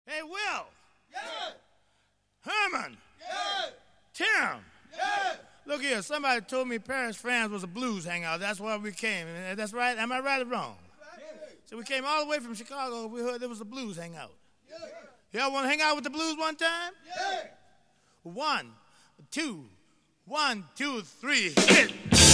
Hey, Will. Yeah. Herman. Yeah. Tim. Yeah. Look here, somebody told me Paris, France was a blues hangout. That's why we came. That's right? Am I right or wrong? So we came all the way from Chicago. We heard there was a blues hangout. Yeah. Y'all want to hang out with the blues one time? Yeah. 1, 2, 1, 2, 3, hit it.